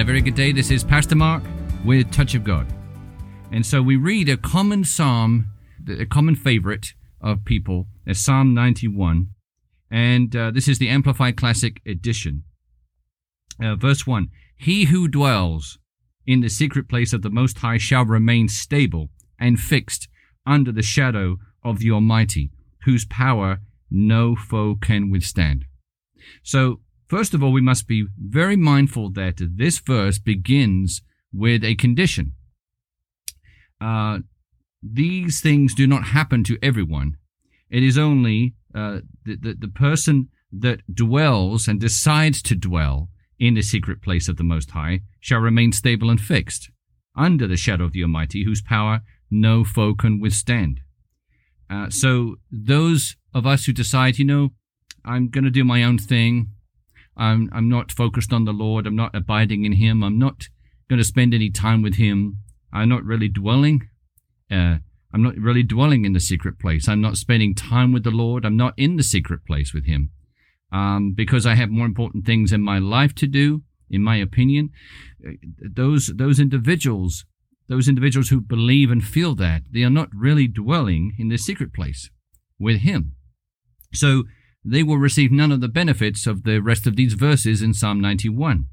very good day. This is Pastor Mark with Touch of God. And so we read a common psalm, a common favorite of people, is Psalm 91. And this is the Amplified Classic Edition. Verse 1, He who dwells in the secret place of the Most High shall remain stable and fixed under the shadow of the Almighty, whose power no foe can withstand. So, first of all, we must be very mindful that this verse begins with a condition. These things do not happen to everyone. It is only the person that dwells and decides to dwell in the secret place of the Most High shall remain stable and fixed under the shadow of the Almighty, whose power no foe can withstand. So those of us who decide, I'm going to do my own thing, I'm not focused on the Lord, I'm not abiding in Him, I'm not going to spend any time with Him, I'm not really dwelling in the secret place, I'm not spending time with the Lord, I'm not in the secret place with Him, because I have more important things in my life to do, in my opinion. Those individuals who believe and feel that, they are not really dwelling in the secret place with Him. So they will receive none of the benefits of the rest of these verses in Psalm 91.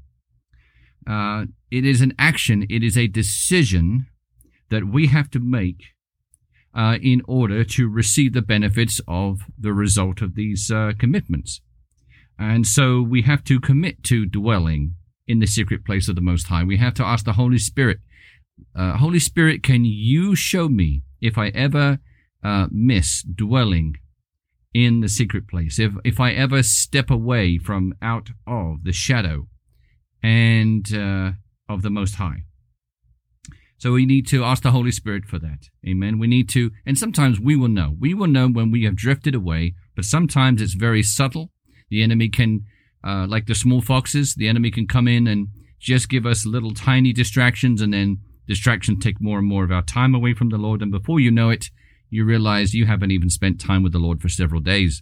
It is an action, it is a decision that we have to make in order to receive the benefits of the result of these commitments. And so we have to commit to dwelling in the secret place of the Most High. We have to ask the Holy Spirit, Holy Spirit, can you show me if I ever miss dwelling in the secret place, if I ever step away from out of the shadow and of the Most High. So we need to ask the Holy Spirit for that. Amen. We need to, and sometimes we will know. We will know when we have drifted away, but sometimes it's very subtle. The enemy can, like the small foxes, the enemy can come in and just give us little tiny distractions, and then distractions take more and more of our time away from the Lord, and before you know it, you realize you haven't even spent time with the Lord for several days.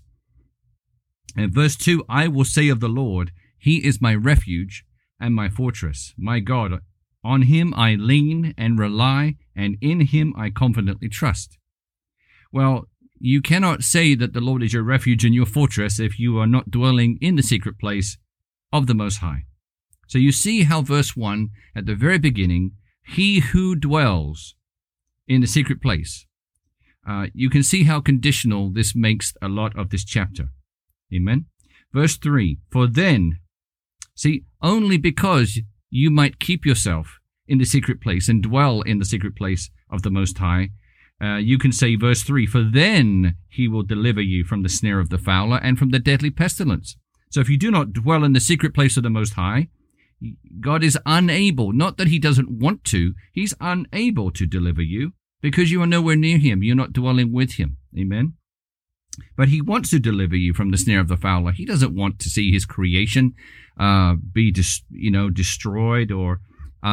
And verse 2, I will say of the Lord, He is my refuge and my fortress, my God. On Him I lean and rely, and in Him I confidently trust. Well, you cannot say that the Lord is your refuge and your fortress if you are not dwelling in the secret place of the Most High. So you see how verse 1, at the very beginning, He who dwells in the secret place, you can see how conditional this makes a lot of this chapter. Amen. Verse 3, for then, see, only because you might keep yourself in the secret place and dwell in the secret place of the Most High, you can say verse 3, for then He will deliver you from the snare of the fowler and from the deadly pestilence. So if you do not dwell in the secret place of the Most High, God is unable, not that He doesn't want to, He's unable to deliver you, because you are nowhere near Him. You're not dwelling with Him. Amen. But He wants to deliver you from the snare of the fowler. He doesn't want to see His creation be destroyed or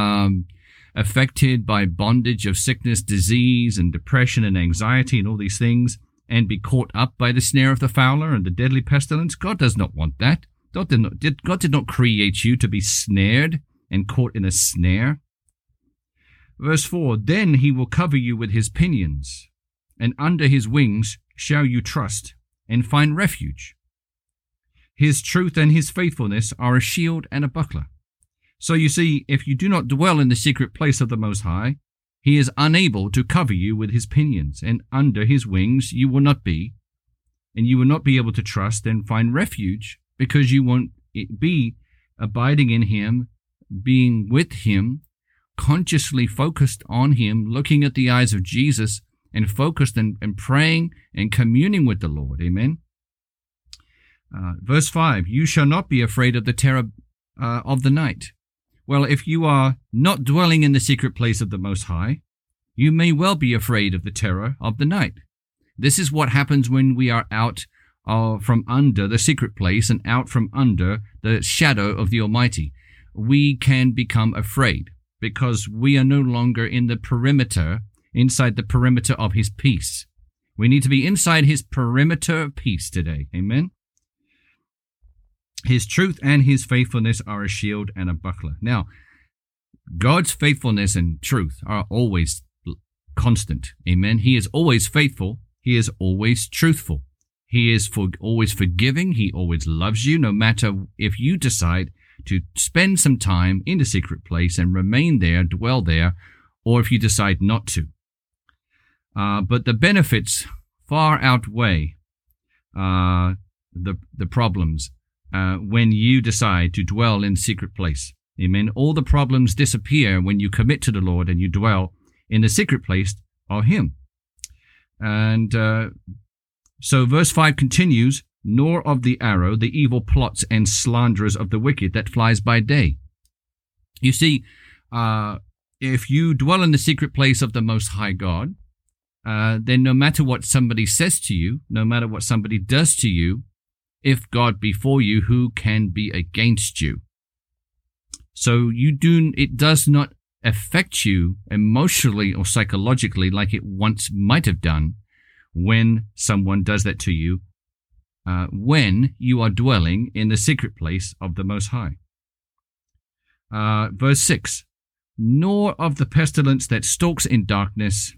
affected by bondage of sickness, disease, and depression and anxiety and all these things, and be caught up by the snare of the fowler and the deadly pestilence. God does not want that. God did not create you to be snared and caught in a snare. Verse 4, then He will cover you with His pinions, and under His wings shall you trust and find refuge. His truth and His faithfulness are a shield and a buckler. So you see, if you do not dwell in the secret place of the Most High, He is unable to cover you with His pinions, and under His wings you will not be, and you will not be able to trust and find refuge, because you won't be abiding in Him, being with Him, consciously focused on Him, looking at the eyes of Jesus, and focused and praying and communing with the Lord. Amen. Verse 5, you shall not be afraid of the terror of the night. Well, if you are not dwelling in the secret place of the Most High, you may well be afraid of the terror of the night. This is what happens when we are out from under the secret place and out from under the shadow of the Almighty. We can become afraid, because we are no longer inside the perimeter of His peace. We need to be inside His perimeter of peace today. Amen. His truth and His faithfulness are a shield and a buckler. Now, God's faithfulness and truth are always constant. Amen. He is always faithful. He is always truthful. He is always forgiving. He always loves you, no matter if you decide to spend some time in the secret place and remain there, dwell there, or if you decide not to. But the benefits far outweigh the problems when you decide to dwell in the secret place. Amen. All the problems disappear when you commit to the Lord and you dwell in the secret place of Him. And so verse 5 continues, nor of the arrow, the evil plots and slanderers of the wicked that flies by day. You see, if you dwell in the secret place of the Most High God, then no matter what somebody says to you, no matter what somebody does to you, if God be for you, who can be against you? So it does not affect you emotionally or psychologically like it once might have done when someone does that to you, when you are dwelling in the secret place of the Most High. Verse 6, nor of the pestilence that stalks in darkness,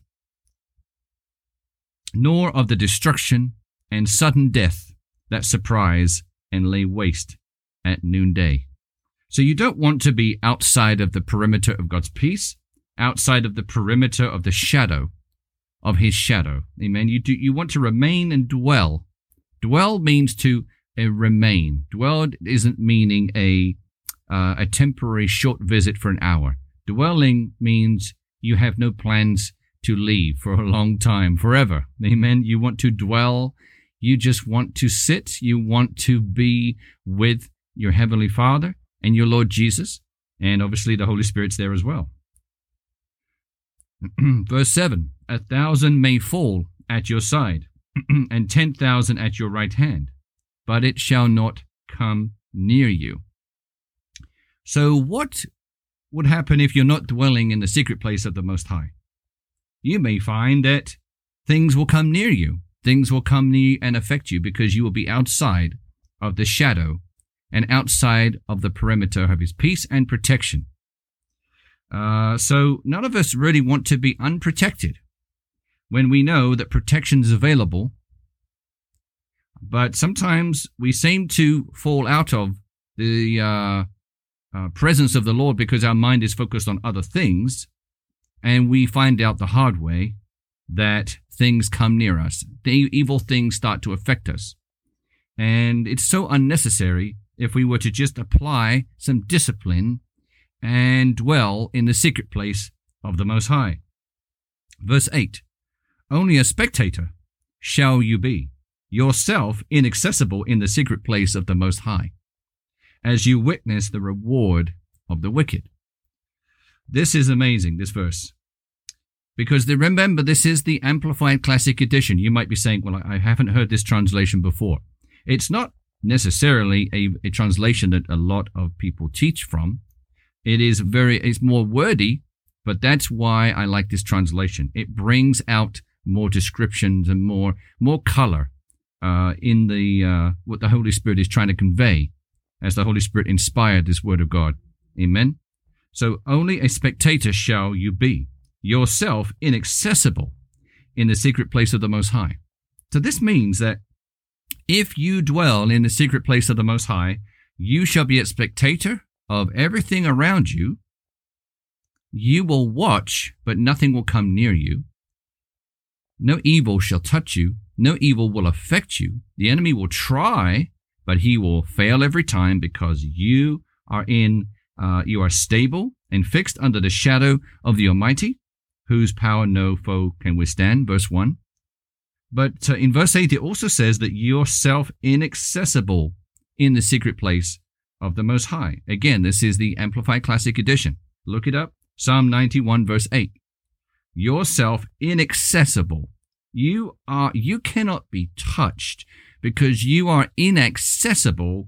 nor of the destruction and sudden death that surprise and lay waste at noonday. So you don't want to be outside of the perimeter of God's peace, outside of the perimeter of the shadow of His shadow. Amen. You want to remain and dwell. Dwell means to remain. Dwell isn't meaning a temporary short visit for an hour. Dwelling means you have no plans to leave for a long time, forever. Amen. You want to dwell. You just want to sit. You want to be with your Heavenly Father and your Lord Jesus. And obviously the Holy Spirit's there as well. Verse 7, 1,000 may fall at your side, and 10,000 at your right hand, but it shall not come near you. So what would happen if you're not dwelling in the secret place of the Most High? You may find that things will come near you. Things will come near and affect you because you will be outside of the shadow and outside of the perimeter of His peace and protection. So none of us really want to be unprotected when we know that protection is available. But sometimes we seem to fall out of the presence of the Lord because our mind is focused on other things, and we find out the hard way that things come near us. The evil things start to affect us. And it's so unnecessary if we were to just apply some discipline and dwell in the secret place of the Most High. Verse 8, only a spectator shall you be, yourself inaccessible in the secret place of the Most High, as you witness the reward of the wicked. This is amazing, this verse. Because remember, this is the Amplified Classic Edition. You might be saying, well, I haven't heard this translation before. It's not necessarily a translation that a lot of people teach from. It's more wordy, but that's why I like this translation. It brings out more descriptions and more color in the what the Holy Spirit is trying to convey as the Holy Spirit inspired this Word of God. Amen? So only a spectator shall you be, yourself inaccessible in the secret place of the Most High. So this means that if you dwell in the secret place of the Most High, you shall be a spectator of everything around you. You will watch, but nothing will come near you. No evil shall touch you. No evil will affect you. The enemy will try, but he will fail every time because you are stable and fixed under the shadow of the Almighty, whose power no foe can withstand. Verse 1. But in verse 8, it also says that yourself inaccessible in the secret place of the Most High. Again, this is the Amplified Classic Edition. Look it up. Psalm 91, verse 8. Yourself inaccessible. You cannot be touched because you are inaccessible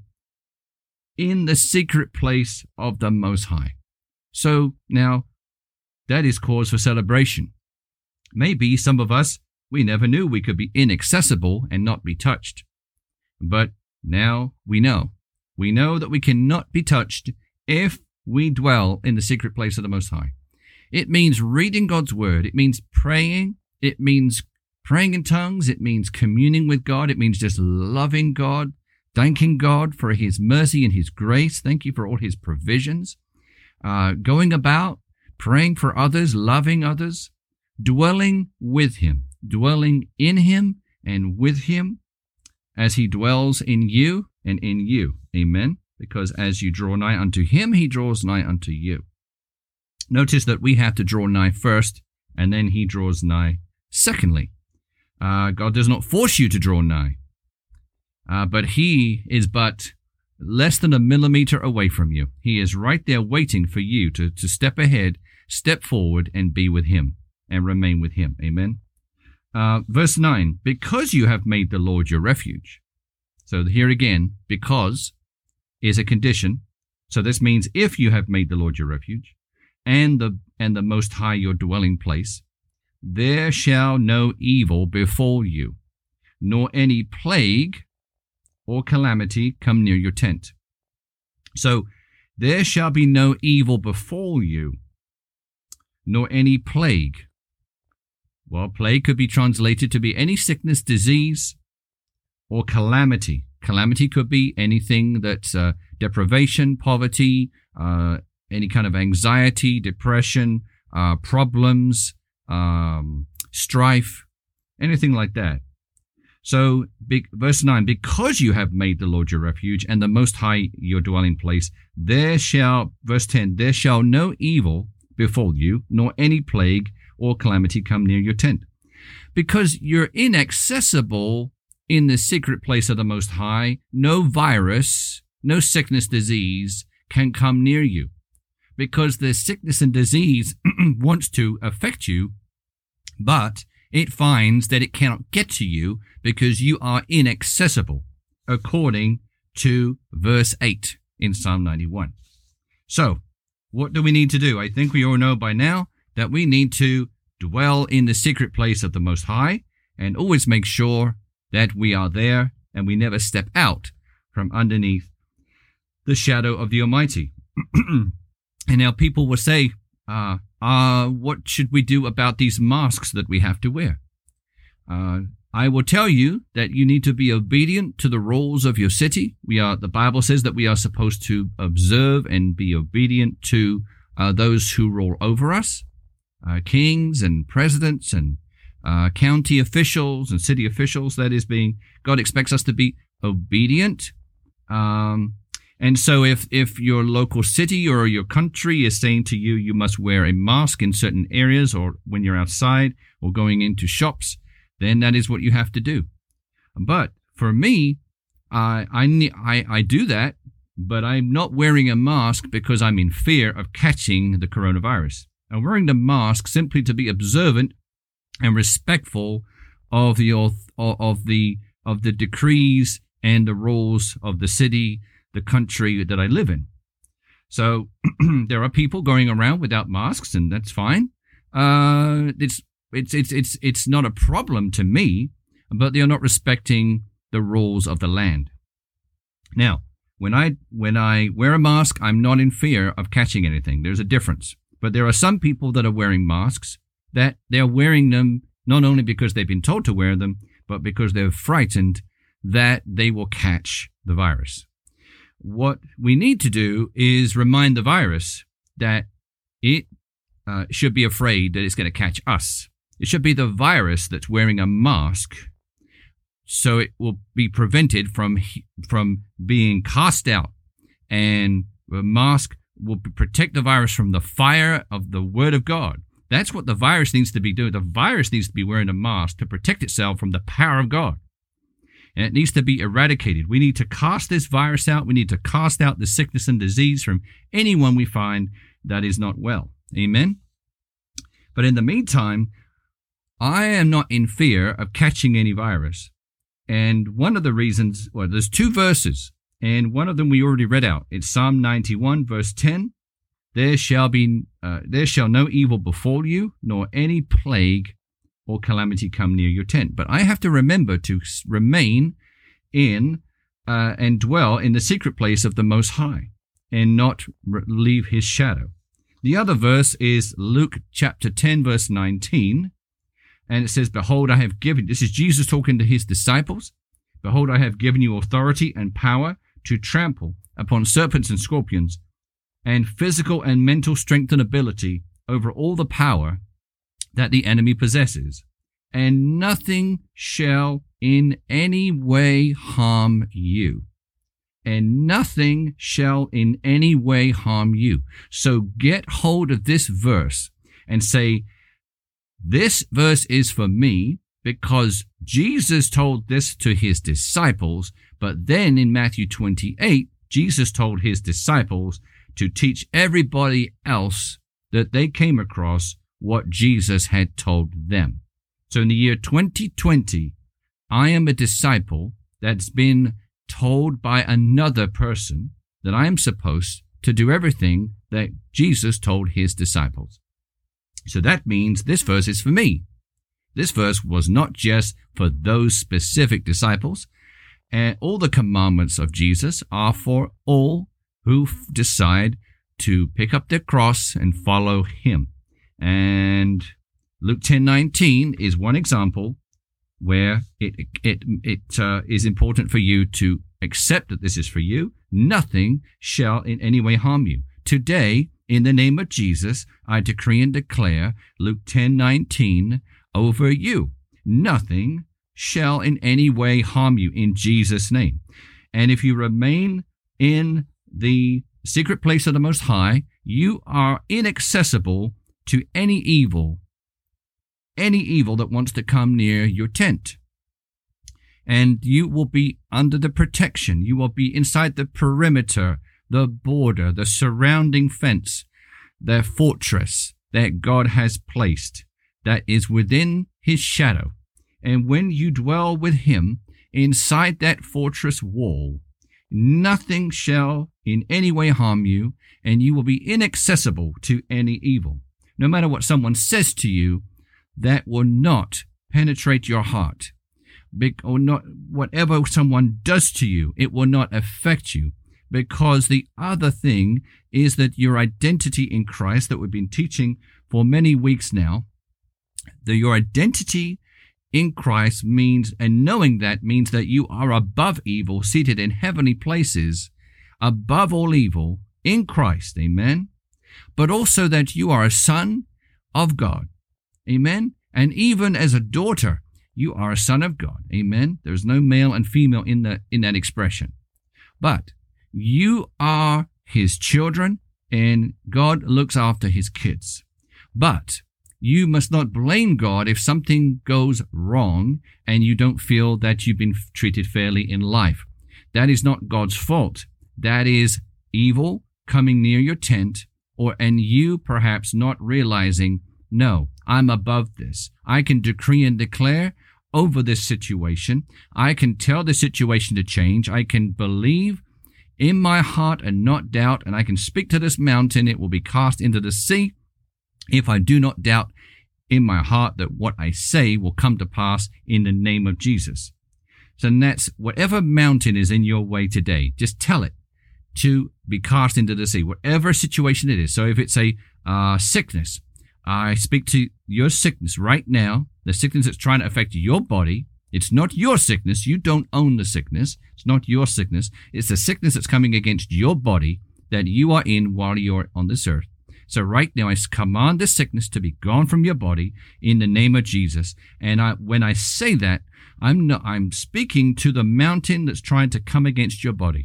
in the secret place of the Most High. So now, that is cause for celebration. Maybe some of us, we never knew we could be inaccessible and not be touched. But now we know. We know that we cannot be touched if we dwell in the secret place of the Most High. It means reading God's word. It means praying. It means praying in tongues. It means communing with God. It means just loving God, thanking God for his mercy and his grace. Thank you for all his provisions. Going about, praying for others, loving others, dwelling with him, dwelling in him and with him as he dwells in you and in you. Amen. Because as you draw nigh unto him, he draws nigh unto you. Notice that we have to draw nigh first, and then he draws nigh secondly. God does not force you to draw nigh, but he is but less than a millimeter away from you. He is right there waiting for you to step ahead, step forward, and be with him, and remain with him. Amen. Verse 9, because you have made the Lord your refuge. So here again, because is a condition. So this means if you have made the Lord your refuge, and the Most High your dwelling place, there shall no evil befall you, nor any plague or calamity come near your tent. So there shall be no evil befall you, nor any plague. Well, plague could be translated to be any sickness, disease, or calamity. Calamity could be anything that's deprivation, poverty, any kind of anxiety, depression, problems, strife, anything like that. So, verse 9, because you have made the Lord your refuge and the Most High your dwelling place, verse 10, there shall no evil befall you, nor any plague or calamity come near your tent. Because you're inaccessible in the secret place of the Most High, no virus, no sickness, disease can come near you. Because the sickness and disease wants to affect you, but it finds that it cannot get to you because you are inaccessible, according to verse 8 in Psalm 91. So, what do we need to do? I think we all know by now that we need to dwell in the secret place of the Most High and always make sure that we are there and we never step out from underneath the shadow of the Almighty. And now people will say, what should we do about these masks that we have to wear? I will tell you that you need to be obedient to the rules of your city. The Bible says that we are supposed to observe and be obedient to those who rule over us, kings and presidents and county officials and city officials. God expects us to be obedient. And so if your local city or your country is saying to you, you must wear a mask in certain areas or when you're outside or going into shops, then that is what you have to do. But for me, I do that, but I'm not wearing a mask because I'm in fear of catching the coronavirus. I'm wearing the mask simply to be observant and respectful of the decrees and the rules of the city, the country that I live in. So there are people going around without masks, and that's fine. It's not a problem to me, but they are not respecting the rules of the land. Now, when I wear a mask, I'm not in fear of catching anything. There's a difference. But there are some people that are wearing masks that they're wearing them not only because they've been told to wear them, but because they're frightened that they will catch the virus. What we need to do is remind the virus that it should be afraid that it's going to catch us. It should be the virus that's wearing a mask so it will be prevented from being cast out. And the mask will protect the virus from the fire of the Word of God. That's what the virus needs to be doing. The virus needs to be wearing a mask to protect itself from the power of God. And it needs to be eradicated. We need to cast this virus out. We need to cast out the sickness and disease from anyone we find that is not well. Amen? But in the meantime, I am not in fear of catching any virus. And one of the reasons, well, there's two verses, and one of them we already read out. It's Psalm 91, verse 10. There shall no evil befall you, nor any plague or calamity come near your tent. But I have to remember to remain in and dwell in the secret place of the Most High. and not leave his shadow. The other verse is Luke chapter 10, verse 19. And it says, behold, I have given, this is Jesus talking to his disciples. Behold, I have given you authority and power to trample upon serpents and scorpions, and physical and mental strength and ability over all the power that the enemy possesses. And nothing shall in any way harm you. And nothing shall in any way harm you. So get hold of this verse and say, this verse is for me because Jesus told this to his disciples, but then in Matthew 28, Jesus told his disciples to teach everybody else that they came across what Jesus had told them. So in the year 2020, I am a disciple that's been told by another person that I am supposed to do everything that Jesus told his disciples. So that means this verse is for me. This verse was not just for those specific disciples. And all the commandments of Jesus are for all who decide to pick up their cross and follow him. And Luke 10:19 is one example where it is important for you to accept that this is for you. Nothing shall in any way harm you. Today, in the name of Jesus, I decree and declare Luke 10:19 over you. Nothing shall in any way harm you in Jesus' name. And if you remain in the secret place of the Most High, you are inaccessible to any evil that wants to come near your tent. And you will be under the protection. You will be inside the perimeter, the border, the surrounding fence, the fortress that God has placed that is within his shadow. And when you dwell with him inside that fortress wall, nothing shall in any way harm you, and you will be inaccessible to any evil. No matter what someone says to you, that will not penetrate your heart. Or not whatever someone does to you, it will not affect you. Because the other thing is that your identity in Christ that we've been teaching for many weeks now, that your identity in Christ means, and knowing that means that you are above evil, seated in heavenly places, above all evil in Christ, amen? But also that you are a son of God, amen? And even as a daughter, you are a son of God, amen? There's no male and female in that expression. But you are his children, and God looks after his kids. But you must not blame God if something goes wrong and you don't feel that you've been treated fairly in life. That is not God's fault. That is evil coming near your tent, and you perhaps not realizing, no, I'm above this. I can decree and declare over this situation. I can tell the situation to change. I can believe in my heart and not doubt, and I can speak to this mountain. It will be cast into the sea. If I do not doubt in my heart that what I say will come to pass in the name of Jesus. So that's whatever mountain is in your way today, just tell it to be cast into the sea, whatever situation it is. So if it's a sickness, I speak to your sickness right now, the sickness that's trying to affect your body. It's not your sickness. You don't own the sickness. It's not your sickness. It's the sickness that's coming against your body that you are in while you're on this earth. So right now, I command the sickness to be gone from your body in the name of Jesus. And when I say that, I'm speaking to the mountain that's trying to come against your body.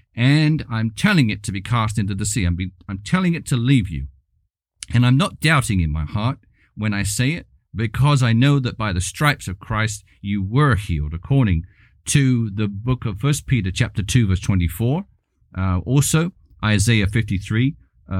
And I'm telling it to be cast into the sea. I'm telling it to leave you. And I'm not doubting in my heart when I say it, because I know that by the stripes of Christ you were healed, according to the book of 1 Peter chapter 2, verse 24. Also, Isaiah 53,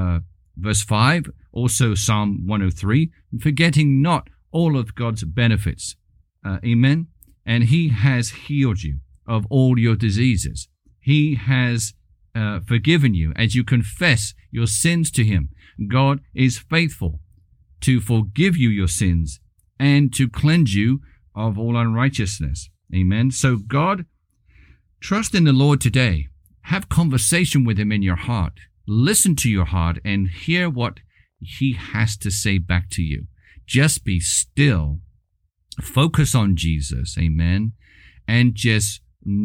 verse 5, also Psalm 103, forgetting not all of God's benefits. Amen. And he has healed you of all your diseases. He has forgiven you as you confess your sins to him. God is faithful to forgive you your sins and to cleanse you of all unrighteousness. Amen. So God, trust in the Lord today. Have conversation with him in your heart. listen to your heart and hear what he has to say back to you. Just be still, focus on Jesus, amen, and just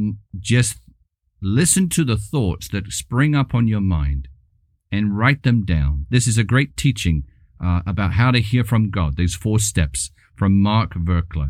listen to the thoughts that spring up on your mind and write them down. This is a great teaching about how to hear from God. These 4 steps from Mark Virkler,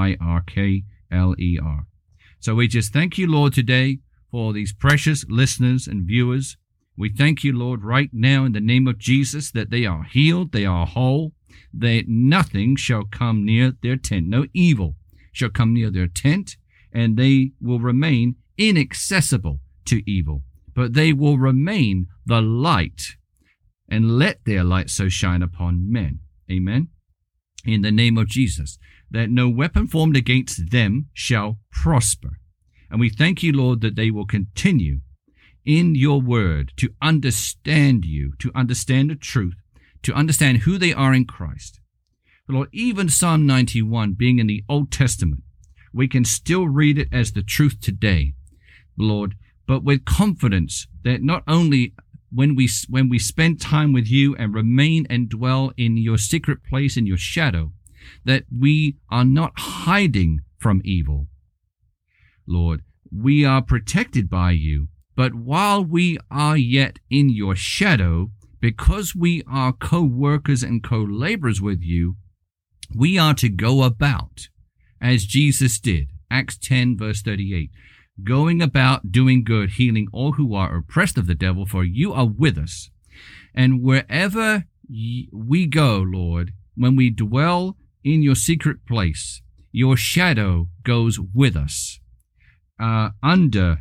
Virkler. So we just thank you, Lord, today for these precious listeners and viewers. We thank you, Lord, right now in the name of Jesus that they are healed, they are whole, that nothing shall come near their tent. No evil shall come near their tent, and they will remain inaccessible to evil. But they will remain the light, and let their light so shine upon men. Amen. In the name of Jesus, that no weapon formed against them shall prosper. And we thank you, Lord, that they will continue in your word to understand you, to understand the truth, to understand who they are in Christ. Lord, even Psalm 91 being in the Old Testament, we can still read it as the truth today, Lord, but with confidence that not only when we spend time with you and remain and dwell in your secret place, in your shadow, that we are not hiding from evil. Lord, we are protected by you, but while we are yet in your shadow, because we are co-workers and co-laborers with you, we are to go about as Jesus did. Acts 10 verse 38. Going about doing good, healing all who are oppressed of the devil, for you are with us. And wherever we go, Lord, when we dwell in your secret place, your shadow goes with us. Under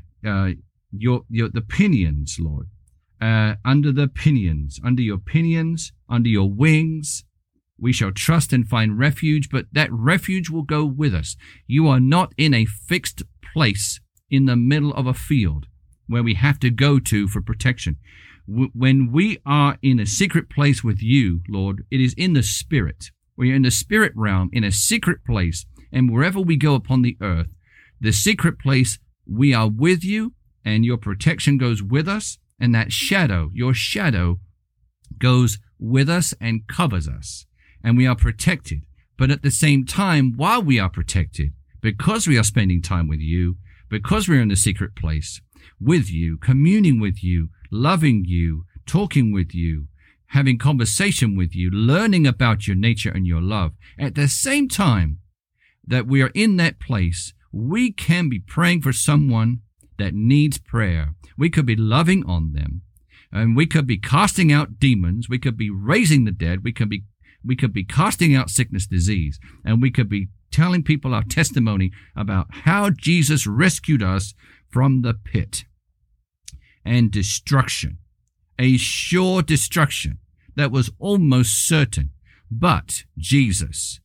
the pinions, Lord, under the pinions, under your pinions, under your wings, we shall trust and find refuge, but that refuge will go with us. You are not in a fixed place in the middle of a field where we have to go to for protection. When we are in a secret place with you, Lord, it is in the spirit. We are in the spirit realm, in a secret place, and wherever we go upon the earth, the secret place, we are with you, and your protection goes with us, and that shadow, your shadow, goes with us and covers us, and we are protected. But at the same time, while we are protected, because we are spending time with you, because we're in the secret place with you, communing with you, loving you, talking with you, having conversation with you, learning about your nature and your love, at the same time that we are in that place, we can be praying for someone that needs prayer. We could be loving on them, and we could be casting out demons. We could be raising the dead. We could be casting out sickness, disease, and we could be telling people our testimony about how Jesus rescued us from the pit and destruction, a sure destruction that was almost certain. But Jesus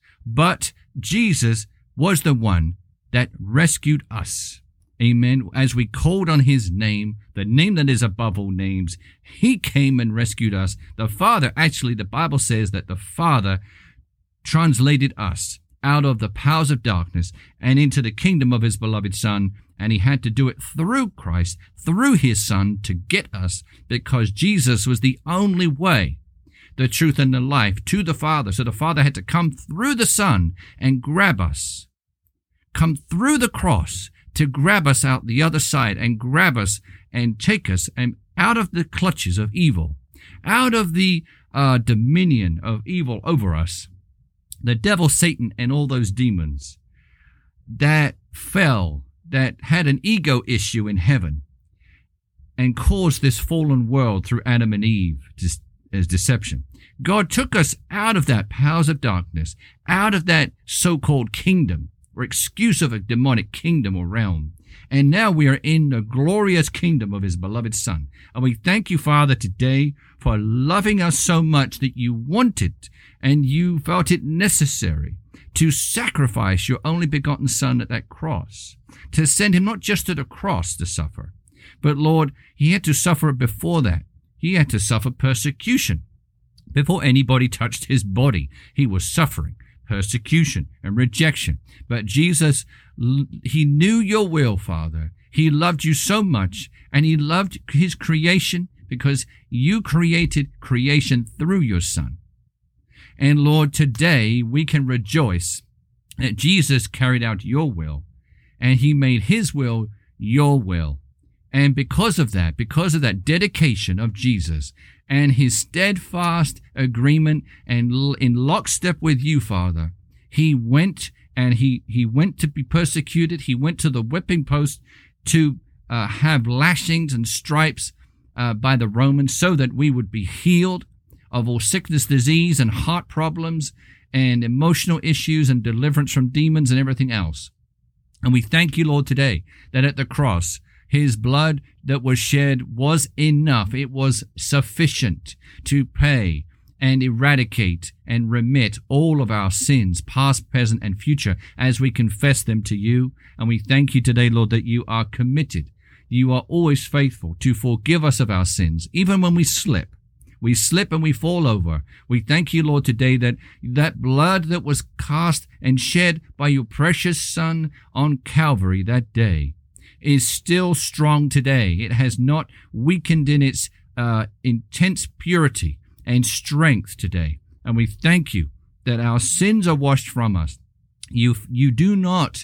was the one that rescued us. Amen. As we called on his name, the name that is above all names, he came and rescued us. The Father, actually, the Bible says that the Father translated us out of the powers of darkness and into the kingdom of his beloved Son. And he had to do it through Christ, through his Son, to get us, because Jesus was the only way, the truth, and the life to the Father. So the Father had to come through the Son and grab us, come through the cross to grab us out the other side and grab us and take us and out of the clutches of evil, out of the dominion of evil over us. The devil, Satan, and all those demons that fell, that had an ego issue in heaven and caused this fallen world through Adam and Eve as deception. God took us out of that powers of darkness, out of that so-called kingdom, or excuse of a demonic kingdom or realm. And now we are in the glorious kingdom of his beloved Son. And we thank you, Father, today for loving us so much that you wanted and you felt it necessary to sacrifice your only begotten Son at that cross, to send him not just to the cross to suffer, but Lord, he had to suffer before that. He had to suffer persecution. Before anybody touched his body, he was suffering persecution and rejection. But Jesus, he knew your will, Father. He loved you so much, and he loved his creation because you created creation through your Son. And Lord, today we can rejoice that Jesus carried out your will, and he made his will your will. And because of that dedication of Jesus and his steadfast agreement and in lockstep with you, Father, he went and he went to be persecuted. He went to the whipping post to have lashings and stripes by the Romans so that we would be healed of all sickness, disease, and heart problems and emotional issues and deliverance from demons and everything else. And we thank you, Lord, today that at the cross, his blood that was shed was enough. It was sufficient to pay and eradicate and remit all of our sins, past, present, and future, as we confess them to you. And we thank you today, Lord, that you are committed. You are always faithful to forgive us of our sins, even when we slip. We slip and we fall over. We thank you, Lord, today that that blood that was cast and shed by your precious Son on Calvary that day is still strong today. It has not weakened in its intense purity and strength today. And we thank you that our sins are washed from us. You do not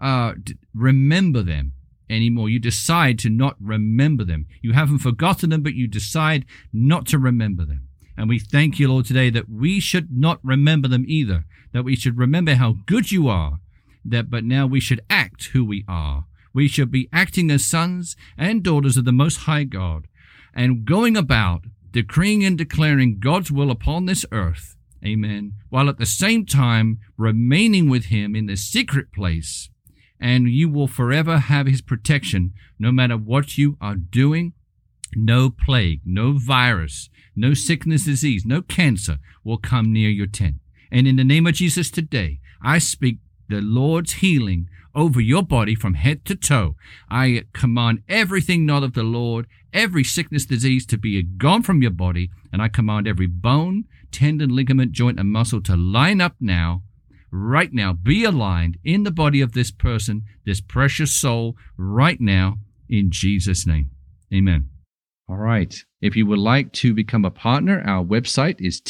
remember them anymore. You decide to not remember them. You haven't forgotten them, but you decide not to remember them. And we thank you, Lord, today that we should not remember them either, that we should remember how good you are, but now we should act who we are. We should be acting as sons and daughters of the Most High God and going about decreeing and declaring God's will upon this earth. Amen. While at the same time remaining with him in the secret place. And you will forever have his protection no matter what you are doing. No plague, no virus, no sickness, disease, no cancer will come near your tent. And in the name of Jesus today, I speak the Lord's healing over your body from head to toe. I command everything not of the Lord, every sickness, disease to be gone from your body. And I command every bone, tendon, ligament, joint, and muscle to line up now. Right now, be aligned in the body of this person, this precious soul, right now, in Jesus' name. Amen. All right. If you would like to become a partner, our website is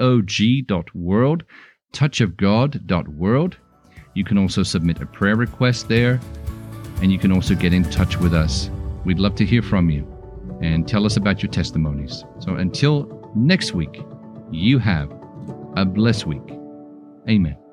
tog.world, touchofgod.world. You can also submit a prayer request there, and you can also get in touch with us. We'd love to hear from you and tell us about your testimonies. So until next week, you have a blessed week. Amen.